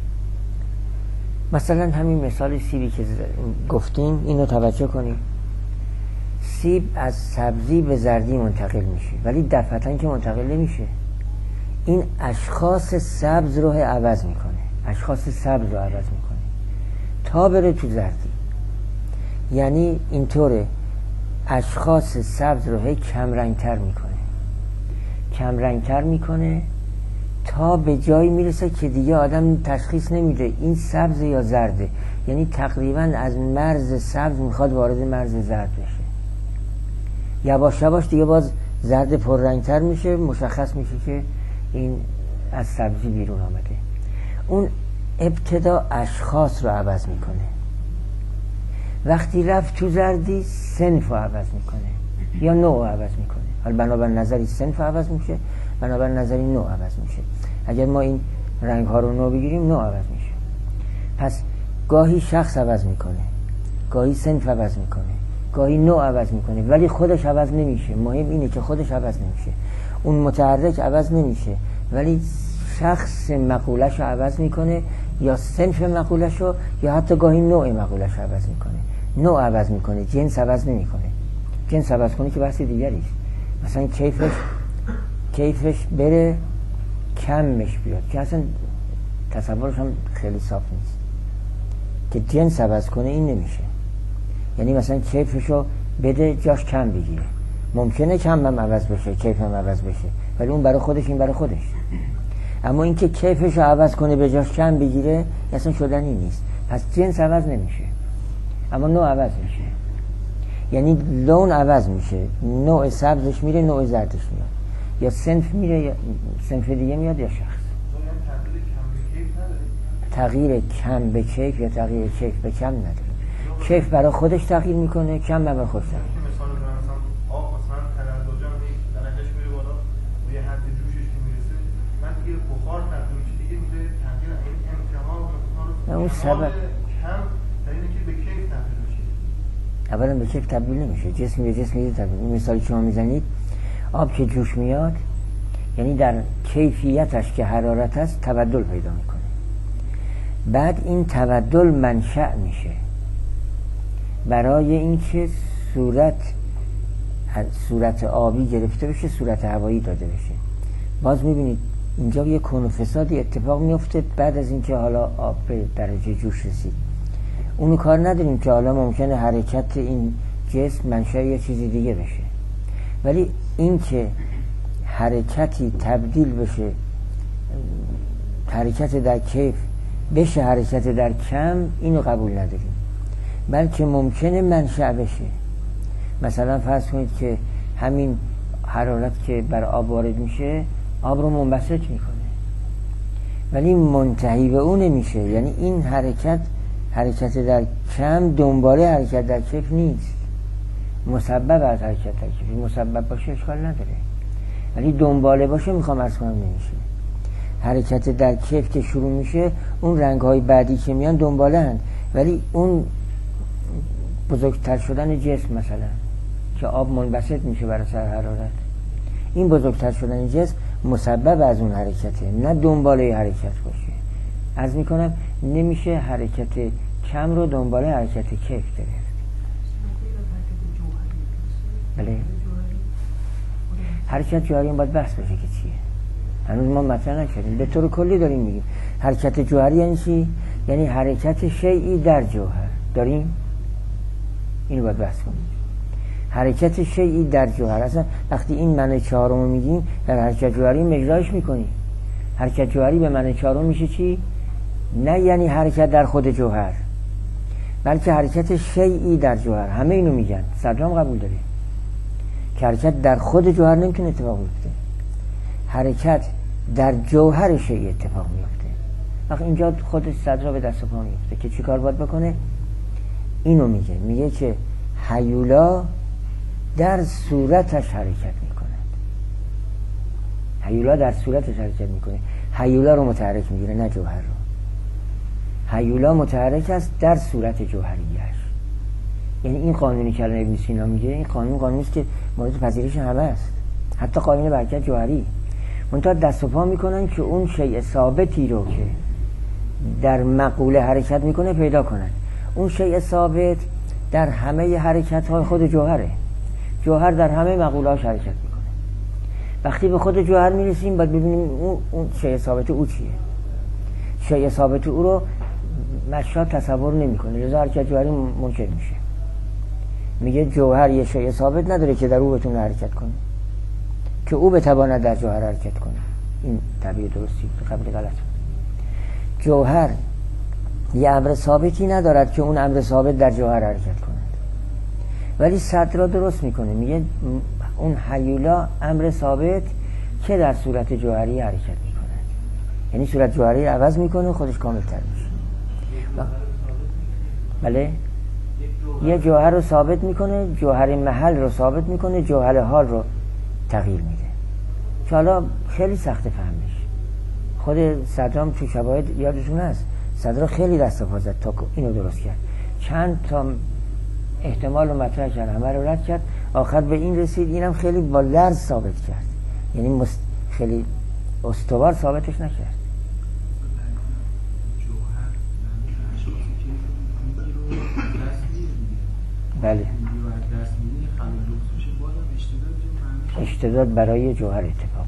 مثلا همین مثال سیبی که گفتیم اینو توجه کنید. سیب از سبزی به زردی منتقل میشه ولی دفعتاً که منتقل نمیشه. این اشخاص سبز رو عوض میکنه، اشخاص سبز رو عوض میکنه تا بره تو زردی. یعنی اینطوره اشخاص سبز رو هی کم رنگتر میکنه، کم رنگتر میکنه تا به جایی میرسه که دیگه آدم تشخیص نمیده این سبز یا زرده. یعنی تقریبا از مرز سبز میخواد وارد مرز زرد بشه. یواش یواش دیگه باز زرد پررنگتر میشه، مشخص میشه که این از سبزی بیرون آمده. اون ابتدا اشخاص رو عوض میکنه، وقتی رفت تو زردی صنف رو عوض میکنه یا نوع رو عوض میکنه. حالا بنابر نظری صنف رو عوض میشه، بنابر نظری نوع عوض میشه. اگر ما این رنگ ها رو نوع بگیریم نوع عوض میشه. پس گاهی شخص عوض میکنه، گاهی صنف عوض میکنه، گاهی نوع عوض میکنه، ولی خودش عوض نمیشه. مهم اینه که خودش عوض نمیشه. اون متحرک عوض نمیشه، ولی شخص مقولش رو عوض میکنه، یا صنف مقولش رو، یا حتی گاهی نوع مقولش رو عوض میکنه. نوع عوض میکنه، جنس عوض نمیکنه. جنس عوض کنه که بحث دیگری است. مثلا کیفش کیفش بره کمش بیاد، که اصلا تصورش هم خیلی صاف نیست. که جنس عوض کنه این نمیشه. یعنی مثلا کیفشو بده جاش کم بگیره، ممکنه کم هم عوض بشه، کیف هم عوض بشه، ولی اون برای خودش، این برای خودش. اما اینکه کیفشو عوض کنه به جاش کم بگیره اصلا شدنی نیست. پس جنس عوض نمیشه، اما نوع عوض میشه. یعنی لون عوض میشه، نوع سبزش میره، نوع زردش میاد، یا صنف میره یا صنف دیگه میاد، یا شخص. تغییر کم به کیف یا تغییر کیف به کم نداره. کیف برای خودش تغییر میکنه، کم برای خودش تغییر. مثلا مثلا آب مثلا تنرجم درجهش میره بالا، روی حد جوشش که میرسه، من دیگه بخار تبدیل میشه، دیگه میره تغییر این انتها رو اون سبب کم در اینه که به کیف تبدیل میشه. اولا به کیف تبدیل نمیشه، جسم به جسم میره تبدیل. این مثالی که شما میزنید، آب که جوش میاد یعنی در کیفیتش که حرارت است تبدل پیدا میکنه. بعد این تبدل منشأ میشه برای اینکه صورت صورت آبی گرفته بشه، صورت هوایی داده بشه. باز میبینید اینجا یه کون و فسادی اتفاق میفته بعد از اینکه حالا آب به درجه جوش رسید. اونو کار نداریم که حالا ممکنه حرکت این جسم منشأ یه چیزی دیگه بشه، ولی اینکه حرکتی تبدیل بشه، حرکت در کیف بشه حرکت در کم، اینو قبول نداریم. بلکه ممکنه منشأ بشه. مثلا فرض کنید که همین حرارت که بر آب وارد میشه آب رو منبسط میکنه، ولی منتهی به اون نمیشه. یعنی این حرکت حرکت در کم دنباله حرکت در کیف نیست، مسبب از حرکت در کیف. مسبب باشه اشکال نداره، ولی دنباله باشه میخوام عرض کنم نمیشه. حرکت در کیف که شروع میشه، اون رنگ‌های بعدی که میان دنباله هن، ولی اون بزرگتر شدن جسم مثلا که آب منبسط میشه برای سر حرارت، این بزرگتر شدن جسم مسبب از اون حرکته، نه دنباله حرکت باشه. عرض میکنم نمیشه حرکت کم رو دنباله حرکت کیف گرفت. بله، حرکت جوهری هم باید بحث بشه که چیه، هنوز ما مطرح نکردیم. به طور کلی داریم میگیم حرکت جوهری یعنی چی؟ یعنی حرکت شیئی در جوهر. داریم اینو باید بحث کنیم. حرکت شیئی در جوهر. اصلا وقتی این معنی چهارم میگیم در حرکت جوهری مجرایش میکنیم. حرکت جوهری به معنی چهارم میشه چی؟ نه یعنی حرکت در خود جوهر، بلکه حرکت شیئی در جوهر. همه اینو میگن، صدرام قبول داره که حرکت در خود جوهر نمیتونه اتفاق بیفته، حرکت در جوهر شیء اتفاق میفته. وقتی اینجا خودش صدرا به دست و پا میفته که چی کار باید بکنه؟ اینو میگه، میگه که هیولا در صورتش حرکت میکند. هیولا در صورتش حرکت میکنه. هیولا رو متحرک میگیره، نه جوهر رو. هیولا متحرک است در صورت جوهریش. یعنی این قانونی که الان ابن سینا میگه، این قانون قانونی است که مورد پذیرش همه است، حتی قانون برکت جوهری. منتها دست و پا میکنن که اون شیء ثابتی رو که در مقوله حرکت میکنه پیدا کنن. اون شیء ثابت در همه حرکت های خود جوهره. جوهر در همه مقولهاش حرکت میکنه. وقتی به خود جوهر میرسیم باید ببینیم اون, اون شیء ثابت او چیه. شیء ثابت او رو مشاهد تصور نمیکنه، لذا حرکت جوهری منکر میشه. میگه جوهر یه شیء ثابت نداره که در او بتونه حرکت کنه، که او بتواند در جوهر حرکت کنه. این تعبیر درستی قبل غلط بود. جوهر یه امر ثابتی ندارد که اون امر ثابت در جوهر حرکت کند، ولی صدر درست میکنه، میگه اون هیولا امر ثابت که در صورت جوهری حرکت میکند، یعنی صورت جوهری عوض میکنه، خودش کامل تر میشه. بله، یه جوهر رو ثابت میکنه، جوهر محل رو ثابت میکنه، جوهر حال رو تغییر میده. که حالا خیلی سخت فهمش. خود صدرام تو شواهد یادتون هست، صدرام خیلی دست و پا زد تا اینو درست کرد. چند تا احتمال رو مطرح کرد، همه رو رد کرد، آخر به این رسید. اینم خیلی با لرز ثابت کرد، یعنی مست... خیلی استوار ثابتش نکرد. بله، اشتداد برای جوهر اتفاق.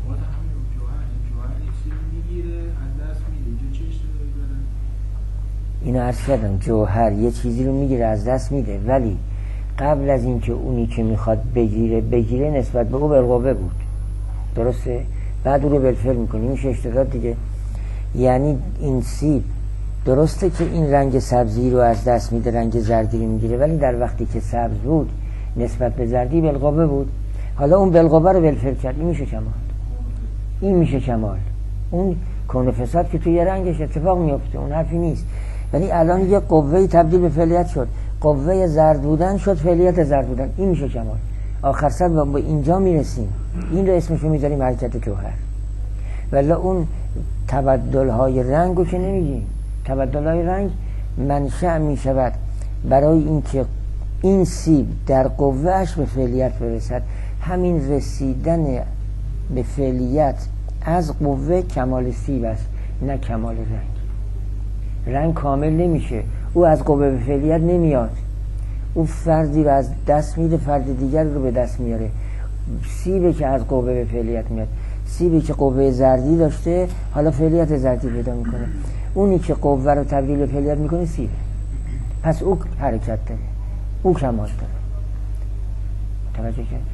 اینو عرض کردم، جوهر یه چیزی رو میگیره از دست میده، ولی قبل از اینکه اونی که میخواد بگیره بگیره نسبت به او بالقوه بود، درسته؟ بعد او رو بالفعل میکنه، میشه اشتداد دیگه. یعنی این سیب درسته که این رنگ سبزی رو از دست میده، رنگ زردی رو میگیره، ولی در وقتی که سبز بود نسبت به زردی بالقوه بود. حالا اون بالقوه رو بالفعل کرد، این میشه کمال. این میشه کمال. اون کون فساد که توی رنگش اتفاق میفته، اون حرفی نیست. ولی الان یه قوه تبدیل به فعلیت شد، قوه زرد بودن شد فعلیت زرد بودن، این میشه کمال. آخر سر با اینجا میرسیم، این رو اسمشو میذاریم حرکت جوهر. ولی اون تبدل های رنگ رو که نمیگیم. تبدل های رنگ منشأ میشود برای اینکه این سیب در قوهش به فعلیت برسد. همین رسیدن به فعلیت از قوه کمال سیب است، نه کمال رنگ. رنگ کامل نمیشه، او از قوه به فعلیت نمیاد، او فردی رو از دست میده، فرد دیگر رو به دست میاره. سیبی که از قوه به فعلیت میاد، سیبی که قوه زردی داشته حالا فعلیت زردی پیدا میکنه، اونی که قوه رو تبدیل به فعلیت میکنه سیبه. پس او حرکت داره، او کمال داره. توجه کرد؟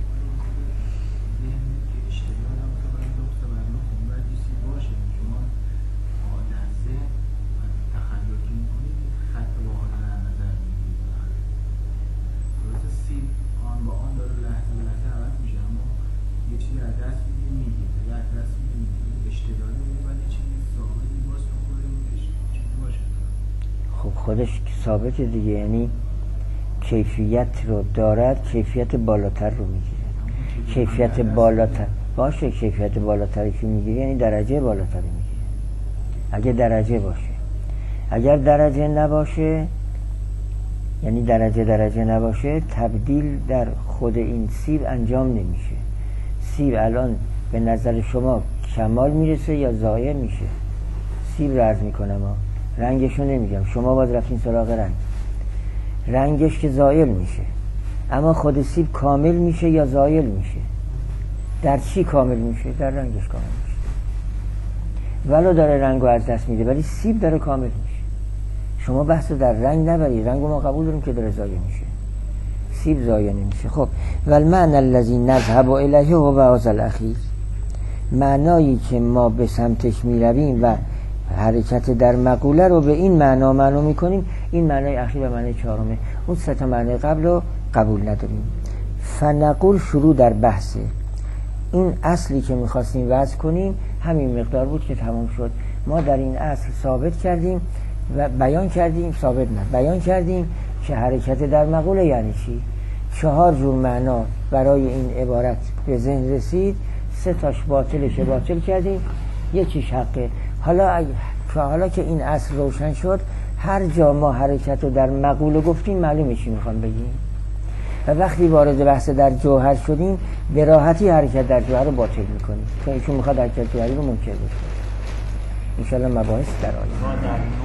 خب خودش ثابته دیگه، یعنی کیفیت رو دارد، کیفیت بالاتر رو میگیره. کیفیت بالاتر باشه، کیفیت بالاتری که میگیره یعنی درجه بالاتری میگیره. اگه درجه باشه، اگر درجه نباشه، یعنی درجه درجه نباشه، تبدیل در خود این سیب انجام نمیشه. سیب الان به نظر شما کمال میرسه یا ضایع میشه؟ سیب رو عرض میکنم ها، رنگشو نمیگم، شما باید رفتین سراغ رنگ. رنگش که زایل میشه، اما خود سیب کامل میشه یا زایل میشه؟ در چی کامل میشه؟ در رنگش کامل میشه. ولو داره رنگو از دست میده، ولی سیب داره کامل میشه. شما بحثو در رنگ نبری، رنگو ما قبول داریم که داره زایل میشه، سیب زایل نمیشه. خب والمعنى الذي نذهب الیه هو هذا الاخیر، معنایی که ما به سمتش میرویم و حرکت در مقوله رو به این معنا معنا میکنیم، این معنای اخیر و معنای چهارمه. اون سه تا معنای قبل رو قبول نداریم. فنقول شروع در بحثه. این اصلی که میخواستیم وضع کنیم همین مقدار بود که تمام شد. ما در این اصل ثابت کردیم و بیان کردیم، ثابت نه بیان کردیم که حرکت در مقوله یعنی چی. چهار جور معنا برای این عبارت به ذهن رسید، سه تاش باطلش باطل کردیم، یکیش حقه. حالا حالا که این اصل روشن شد، هر جا ما حرکت رو در مقوله گفتیم معلومه چی میخوام بگیم، و وقتی وارد بحث در جوهر شدیم به راحتی حرکت در جوهر رو باطل میکنیم، چون ایشون میخواد حرکت جوهری رو منکر بکنه. ان شاء الله مباحث در آینده.